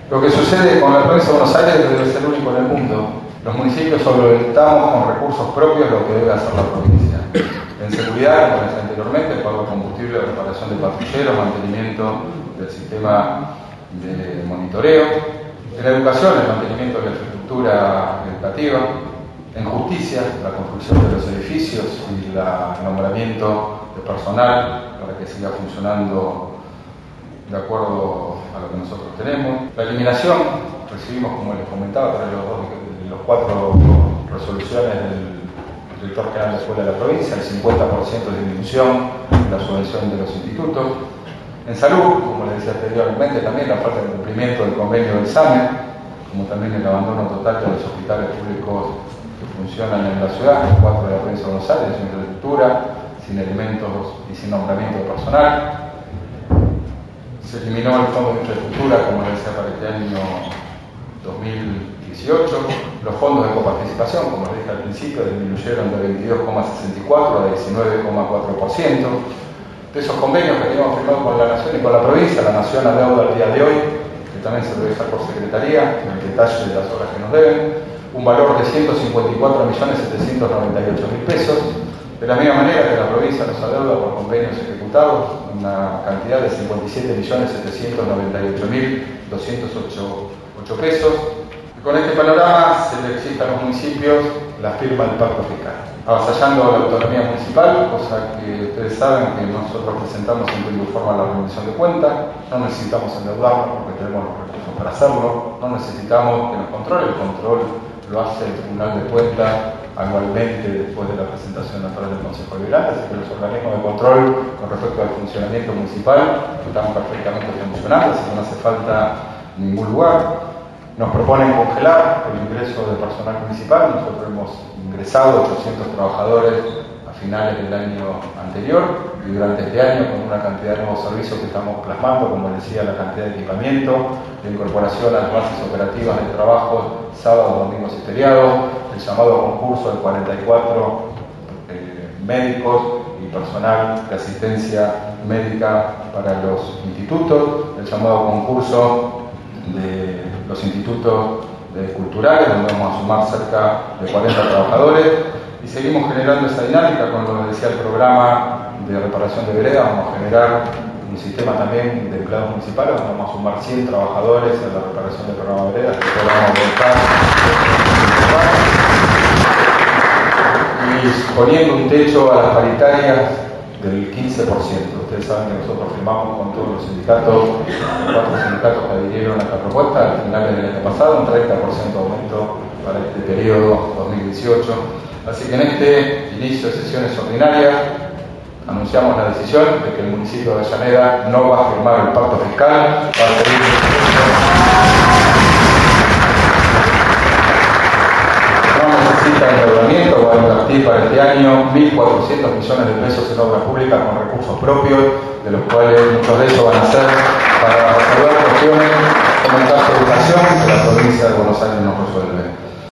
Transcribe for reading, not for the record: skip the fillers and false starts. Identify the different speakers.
Speaker 1: Lo que sucede con la provincia de Buenos Aires debe ser único en el mundo. Los municipios solventamos con recursos propios lo que debe hacer la provincia. En seguridad, como decía anteriormente, pago de combustible, reparación de patrulleros, mantenimiento del sistema de monitoreo. En la educación, el mantenimiento de la infraestructura educativa. En justicia, la construcción de los edificios y el nombramiento de personal para que siga funcionando de acuerdo a lo que nosotros tenemos. La eliminación, recibimos, como les comentaba, de los 4 resoluciones del director general de la Escuela de la Provincia, el 50% de disminución de la subvención de los institutos. En salud, como les decía anteriormente, también la falta de cumplimiento del convenio del SAME, como también el abandono total de los hospitales públicos que funcionan en la ciudad, los 4 de la provincia de Buenos Aires, sin infraestructura, sin elementos y sin nombramiento de personal. Se eliminó el Fondo de Infraestructura, como les decía, para este año 2018. Los fondos de coparticipación, como les dije al principio, disminuyeron de 22,64 a 19,4%. De esos convenios que teníamos firmados con la Nación y con la provincia, la Nación adeuda al día de hoy, que también se revisa por secretaría, en el detalle de las obras que nos deben, un valor de 154.798.000 pesos. De la misma manera que la provincia nos adeuda por convenios ejecutados, una cantidad de 57.798.208 pesos. Y con este panorama se le exige a los municipios la firma del pacto fiscal, avasallando la autonomía municipal, cosa que ustedes saben que nosotros presentamos en tiempo y forma la rendición de cuentas. No necesitamos endeudarnos porque tenemos los recursos para hacerlo, no necesitamos que nos controle, el control lo hace el Tribunal de Cuentas anualmente después de la presentación natural del Consejo Liberal, así que los organismos de control con respecto al funcionamiento municipal están perfectamente funcionando, así que no hace falta ningún lugar. Nos proponen congelar el ingreso de personal municipal. Nosotros hemos ingresado 800 trabajadores a finales del año anterior y durante este año con una cantidad de nuevos servicios que estamos plasmando, como decía, la cantidad de equipamiento, la incorporación a las bases operativas de trabajo sábados, domingos y feriados, el llamado concurso de 44 médicos y personal de asistencia médica para los institutos, el llamado concurso de los institutos culturales, donde vamos a sumar cerca de 40 trabajadores, y seguimos generando esa dinámica con lo que decía el programa de reparación de veredas. Vamos a generar un sistema también de empleados municipales, donde vamos a sumar 100 trabajadores en la reparación del programa de veredas, que vamos a volcar y poniendo un techo a las paritarias del 15%. Ustedes saben que nosotros firmamos con todos los sindicatos, los 4 sindicatos que adhirieron a esta propuesta al final del año pasado, un 30% de aumento para este periodo 2018. Así que en este inicio de sesiones ordinarias anunciamos la decisión de que el municipio de Avellaneda no va a firmar el pacto fiscal, va a seguir endeudamiento, va a invertir para este año 1.400 millones de pesos en obra pública con recursos propios, de los cuales muchos de ellos van a ser para resolver cuestiones como el caso de educación que la provincia de Buenos Aires no resuelve.